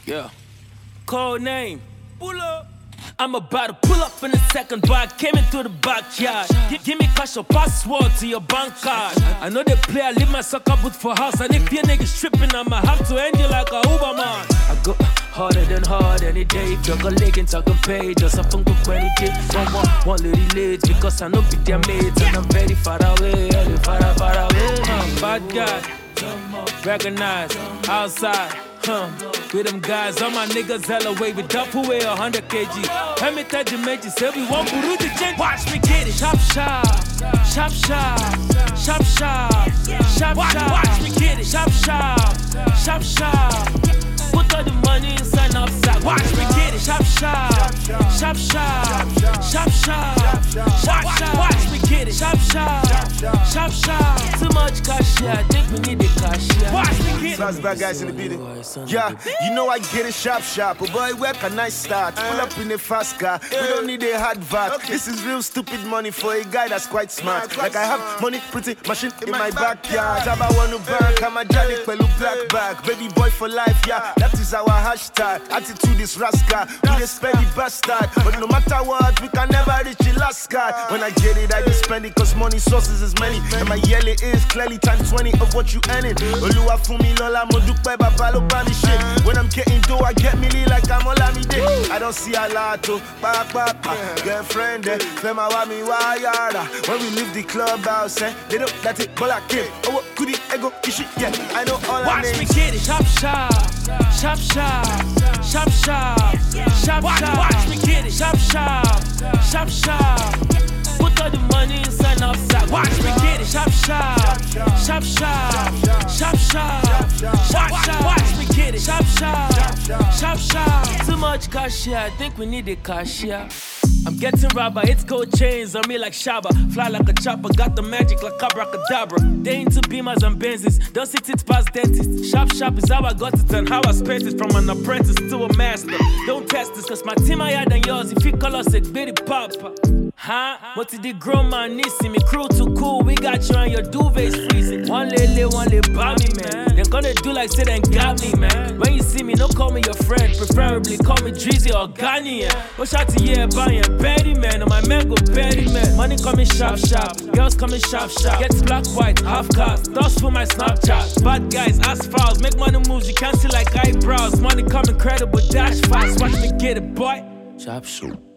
Yeah. Code name. Pull up. I'm about to pull up in a second, but I came into the backyard. Give me cash or password to your bank card. I know they play, I leave my sucker boot for house. And if your niggas tripping, I'ma have to end you like a Uber man. I go harder than hard any day. If you're legging, talking pay, just a funk of any day. One little late because I know be their mates. And I'm very far away, far away. Bad guy, recognize, outside. With them guys, all my niggas hella weight with duffel weigh 100 kg. Let me tell you, mate, you say we want Buru to change. Watch me get it. Shop, shop, shop, shop, shop, shop, shop, shop. Watch me get it. Shop, shop, shop, shop. Put all the money inside and outside. Watch me get it. Shop, shop, shop, shop, shop, shop. Watch me get it. Shop, shop, shop, shop. Too much cash, yeah. I think we need the cash, yeah. Watch me get it. That's bad guys in the building. Yeah, you know I get it sharp. But boy, where can I start? Pull up in a fast car. We don't need a hard VAT. This is real stupid money for a guy that's quite smart. Like I have money, pretty machine in my backyard. Jabba want to bank, I'm a jolly pelu black bag. Baby boy for life, yeah, that is our hashtag. Attitude is rascal, we just spend the bastard. But no matter what, we can never reach the last card. When I get it, I just spend it, cause money sources is many. And my yearly is clearly times 20 of what you earning. Oluwa fumi lola modukwe babalo bami shit. When I'm getting dough, I get milli like I'm Olamide. I don't see a lot to back, girlfriend, fema wa mi wa yara. When we leave the clubhouse, they know that it, but I can't. Oh, what could it ego ishi? Yeah, I know all I need. Watch me get it. Shop, shop, shop, shop, shop, shop, shop, shop. Watch me get it. Shop, shop, shop, shop. Put all the money inside and outside. Watch me get it. Shop, shop, shop, shop, shop, shop. Watch me get it. Shop, shop, shop, shop. Too much cash, yeah. I think we need the cash, yeah. I'm getting rubber, it's gold chains on me like Shabba. Fly like a chopper, got the magic like abracadabra. They into Beamers and Benzes, don't sit it past dentists. Sharp is how I got it and how I spent it. From an apprentice to a master. Don't test this, cause my team higher than yours. If you call us a bitty papa. Huh? What did the grown man need? See me crew too cool, we got you and your duvet's freezing. One lay by me, man. They're gonna do like say they got me, man. When you see me, don't call me your friend. Preferably call me Drizzy or Ghanaian. Watch out to yeah, buying Betty, man. On my man go Betty, man. Money coming sharp. Girls coming sharp. Gets black, white, half cast. Dust for my Snapchat. Bad guys, ass fouls. Make money moves, you can't see like eyebrows. Money come incredible, dash fast. Watch me get it, boy. Sharp shoot.